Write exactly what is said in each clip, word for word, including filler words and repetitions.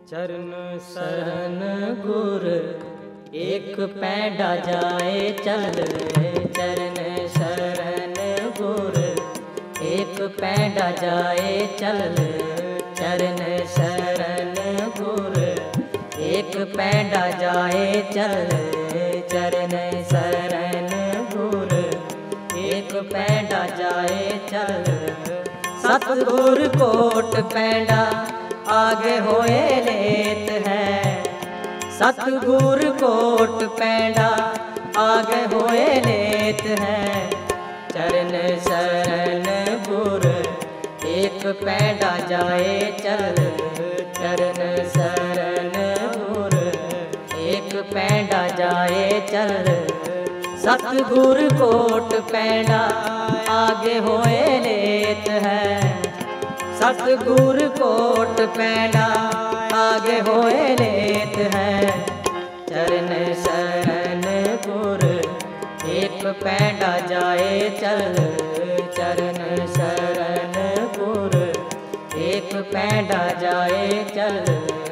चरण शरण गुर एक पैंडा जाए चल। चरण शरण गुर एक पैंडा जाए चल। चरण शरण गुर एक पैंडा जाए चल। चरण शरण गुर एक पैंडा जाए चल। सतगुर कोट पैंडा आगे होए लेत है। सतगुर कोट पैंडा आगे होए लेत है। चरण शरण गुर एक पैंडा जाए चल। चरण शरण गुर एक पैंडा जाए चल। सतगुर कोट पैंडा आगे होए लेत है। सतगुर कोट पैंडा आगे होए लेत है। चरण शरण गुर एक पैंडा जाए चल। चरण शरण गुर एक पैंडा जाए चल।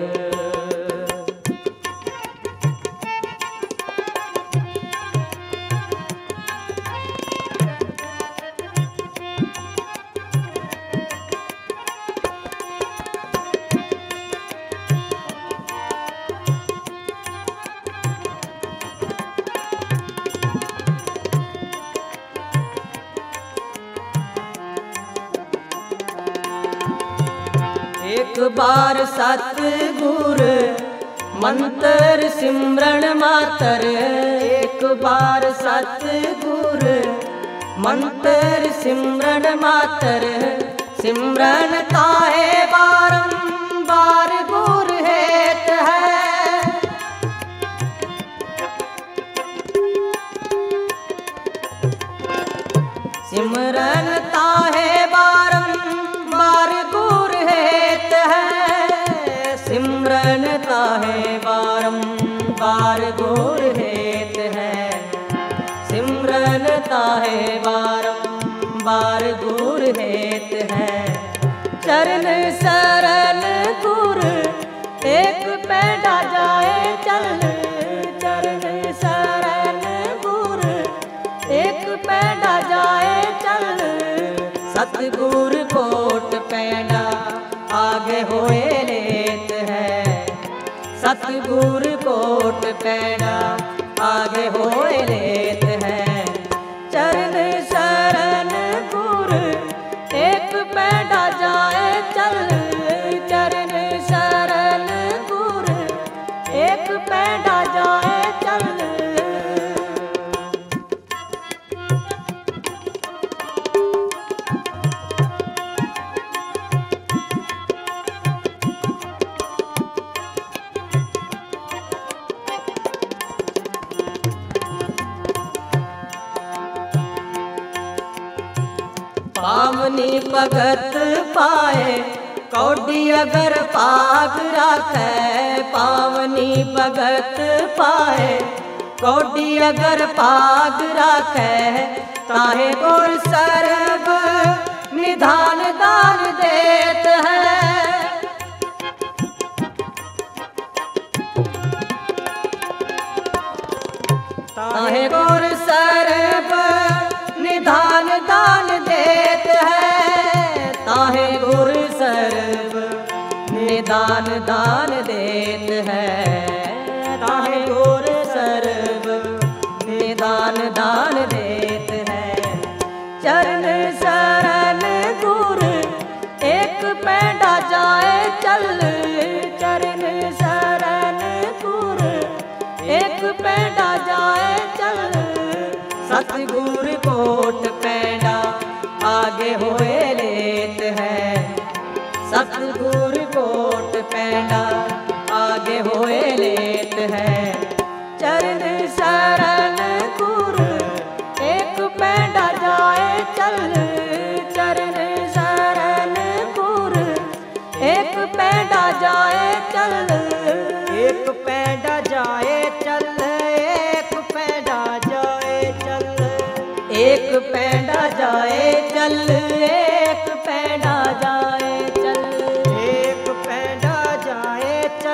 एक बार सतगुर मंत्र सिमरन मातर। एक बार सतगुर मंत्र सिमरन मातर। सिमरन ताहे बारंबार गुर हेत है। सिमरन ताहे बारंबार गुर हेत है। सिमरन ताहे बारंबार गुर हेत है। सिमरन ताहे बारंबार गुर हेत है। चरण शरण गुर एक पैंडा जाए चल। चरण शरण गुर एक पैंडा जाए चल। सतगुर कोट पैंडा आगे होए लेत है। सतगुर कोट पैंडा आगे होए लेत है। चरण शरण गुर एक पैंडा जाए चल। चरण शरण गुर एक पैंडा जाए चल। पावनी भगत पाए कौडी अगर पाग राखे। पावनी भगत पाए कौडी अगर पाग राखे। ताहे गुर सर्व निधान दान देत है। ताहे गुर सर्व निधान दान देत है। ताहे गुर सर्व निधान दान देत है। ताहे गुर सर्व निधान दान देत है। चरण शरण गुर एक पैंडा जाए चल। चरण शरण गुर एक पैंडा जाए चल। सतगुर कोट पैंडा आगे होए लेत है। सतगुर कोट पैंडा आगे होए लेत है। चरण शरण गुर एक पैंडा जाए चल। चरण शरण गुर एक पैंडा जाए चल। एक पैंडा जाए चल। एक पैंडा जाए चल। एक पैंडा जाए चल। एक पैंडा जाए चल। एक पैंडा जाए चल।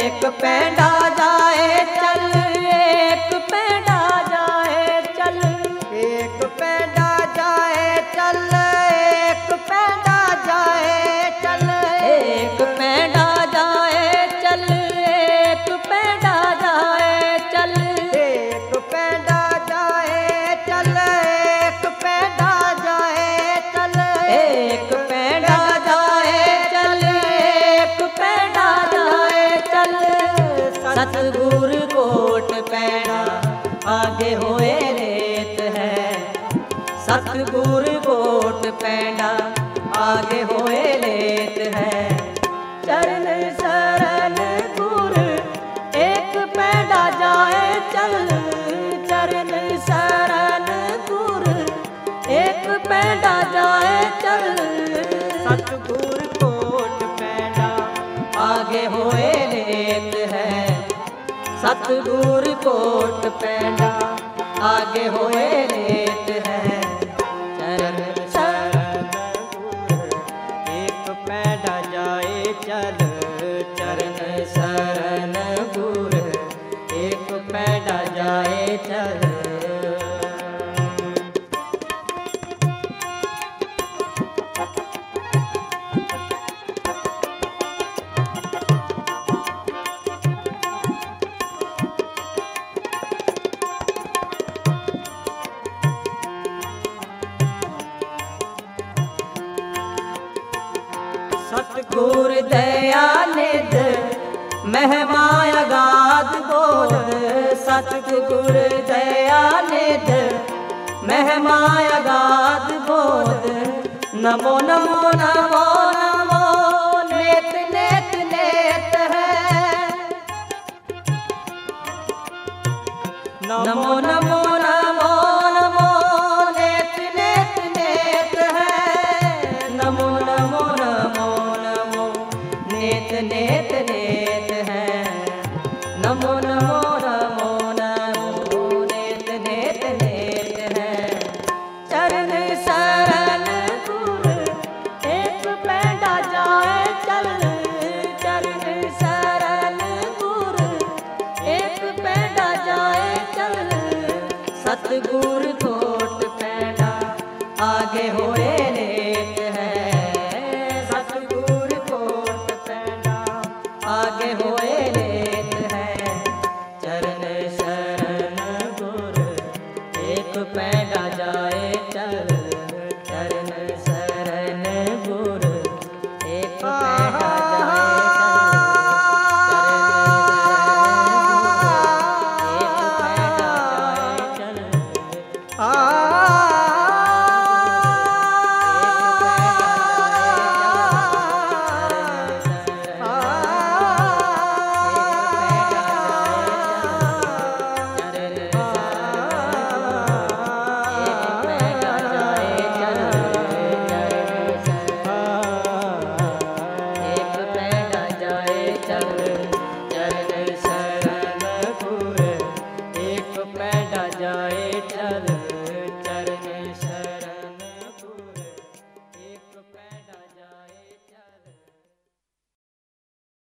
एक पैंडा जाए चल, एक पैंडा जाए चल, एक पैंडा जाए चल, एक पैंडा जाए चल, एक पैंडा जाए चल, एक पैंडा जाए चल, एक पैंडा जाए चल, एक पैंडा जाए चल, एक पैंडा जाए चल, एक पैंडा जाए चल। सतगुरु कोट पैंडा आगे होए रेत है, सतगुरु कोट पैंडा आगे होए लेत है। चरण शरण गुरु एक पैंडा जाए चल, चरण शरण गुरु एक पैंडा जाए चल। सतगुरु कोट पैंडा आगे होए लेत है, सतगुरु कोट पैंडा आगे होए लेत है। चरण शरण गुरु एक पैंडा जाए चल, चरण शरण गुरु एक पैंडा जाए चल। सतगुरु दयानिध महिमा अगाध बोध, सतगुरु दयानिध महिमा अगाध बोध। नमो नमो नमो नमो नेत नेत नेत है, नमो नमो नमो नमो नेत नेत नेत है, नमो नमो नमो नमो नेत नेत नेत है, नमो नमो नमो नमो नेत नेत नेत है। चरण शरण गुरु एक पैंडा जाए चल, चरण शरण गुरु एक पैंडा जाए चल। सतगुरु कोट पैंडा आगे होए लेत है, सतगुरु कोट पैंडा आगे होए